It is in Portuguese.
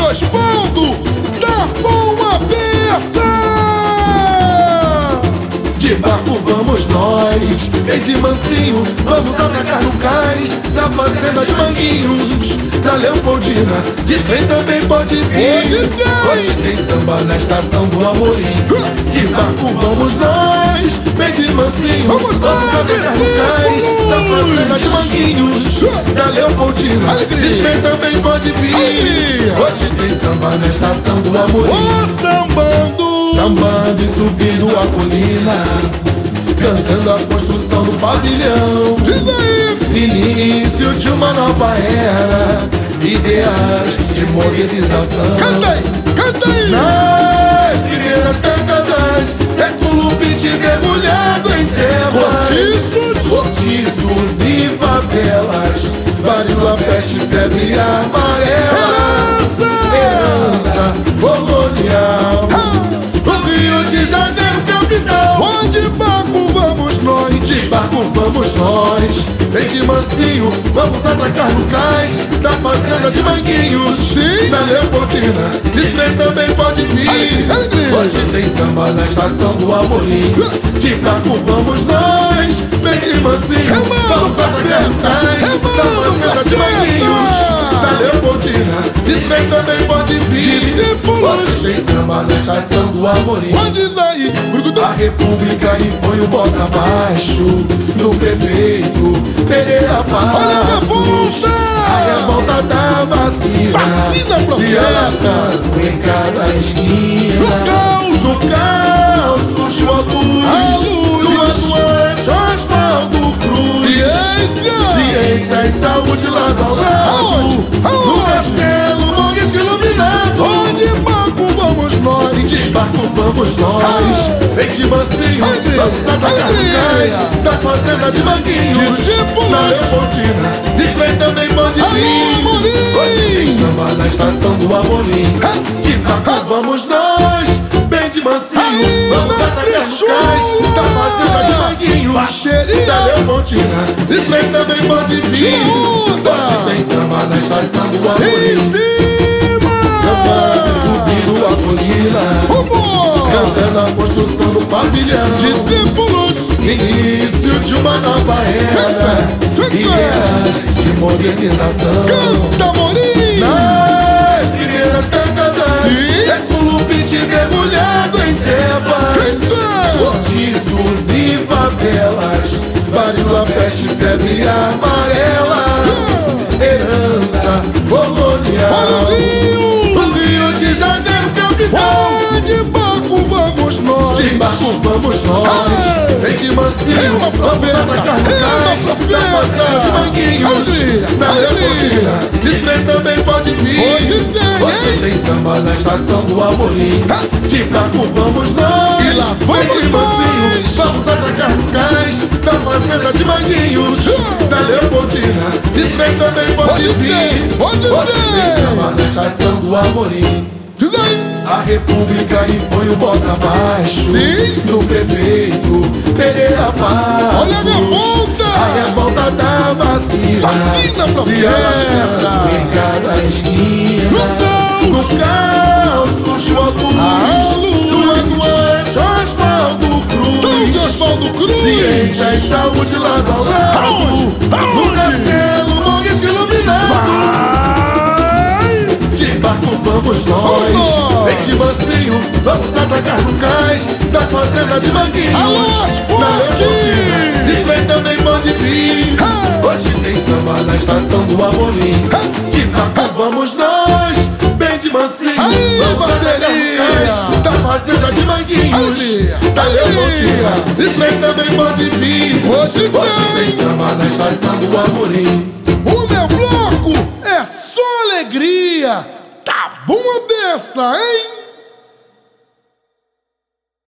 Osvaldo da Boa Peça. De barco vamos nós, bem de mansinho, vamos atracar no cais, na fazenda de Manguinhos, da Leopoldina, de trem também pode vir. Hoje tem samba na estação do Amorim. De barco vamos nós, bem de mansinho, vamos atracar no cais, na fazenda de Manguinhos, da Leopoldina, de trem também pode vir. Hoje tem samba na estação do Amorim. Sambando e subindo a colina, cantando a construção do pavilhão. Diz aí! Início de uma nova era, ideais de modernização. Canta aí! Canta aí! Nas primeiras décadas, século XX mergulhado em trevas, cortiços e favelas, varíola, peste, febre amarela, herança colonial. Rio de Janeiro, capital. Onde barco vamos nós? De barco vamos nós, bem de mansinho, vamos atracar no cais, da fazenda de Manguinhos, sim, da Leopoldina, de trem também pode vir. Hoje tem samba na estação do Amorim. De barco vamos nós, bem de mansinho, vamos atracar no cais, da fazenda de Manguinhos, da Leopoldina, de trem também pode vir. Hoje tem samba na estação do Amorim. Diz aí! A República impõe o bota abaixo do prefeito Pereira Passos. Olha a revolta! A revolta da vacina, se arrastando em cada esquina. No caos surgiu a luz do atuante Osvaldo Cruz. Ciência e saúde lado ao lado, no castelo Maurício iluminado. Onde barco vamos nós? De barco vamos nós, bem de mansinho, vamos atracar no cais, da fazenda de Manguinhos, na Leopoldina, de trem também pode vir. Hoje tem samba na estação do Amorim. De barco vamos nós, bem de mansinho, vamos atracar no cais, da fazenda de Manguinhos, da Leopoldina, de trem também pode vir. Hoje tem samba na estação do Amorim. Samba subindo a colina, cantando a construção do pavilhão. Discípulos, início de uma nova era, ideias de modernização. Canta, Amorim! Nas primeiras décadas, século XX mergulhado em trevas, cortiços e favelas, varíola, peste, febre amarela, herança colonial. Rio de Janeiro, capital. De barco vamos nós. De barco vamos nós, bem de mansinho, vamos atracar no cais, da fazenda de Manguinhos, da Leopoldina, de trem também pode vir. Hoje tem samba na estação do Amorim. De barco vamos nós, bem de mansinho, vamos atracar no cais, da fazenda de Manguinhos, da Leopoldina, de trem também pode vir. Hoje tem samba na estação do Amorim. Diz aí! A República impõe o bota abaixo do prefeito Pereira Passos. Olha a revolta! A revolta da vacina, se arrasta em cada esquina. No caos surgiu a luz do atuante Osvaldo Cruz. Ciência e saúde lado ao lado, no castelo Maurício iluminado. De barco vamos nós, bem de mansinho, vamos atracar no cais, da fazenda de Manguinhos, na Leopoldina, de trem também pode vir. Hoje tem samba na estação do Amorim. De barco vamos nós, bem de mansinho, vamos atracar no cais, da fazenda de Manguinhos, da Leopoldina, de trem também pode vir. Hoje tem samba na estação do Amorim. O meu bloco é só alegria. Tá bom a beça, hein?